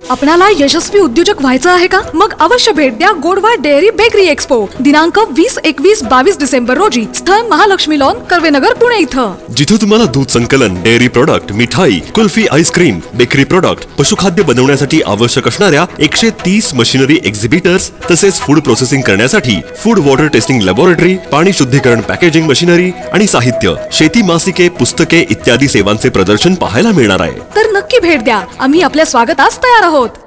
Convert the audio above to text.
आपणाला यशस्वी उद्योजक व्हायचं आहे का? मग अवश्य भेट द्या गोडवा डेअरी बेकरी एक्सपो दिनांक 20, 21, 22 डिसेंबर रोजी. स्थळ महालक्ष्मी लॉन, कर्वेनगर, पुणे इथं. जिथे तुम्हाला दूध संकलन, डेअरी प्रोडक्ट, मिठाई, कुल्फी, आईस्क्रीम, बेकरी प्रोडक्ट, पशुखाद्य बनवण्यासाठी आवश्यक असणाऱ्या 130 मशिनरी एक्झिबिटर्स तसेच फूड प्रोसेसिंग करण्यासाठी फूड वॉटर टेस्टिंग लॅबोरेटरी, पाणी शुद्धीकरण पॅकेजिंग मशिनरी आणि साहित्य, शेती मासिके, पुस्तके इत्यादी सेवांचे प्रदर्शन पाहायला मिळणार आहे. तर नक्की भेट द्या. आम्ही आपल्या स्वागतास तयार आहोत.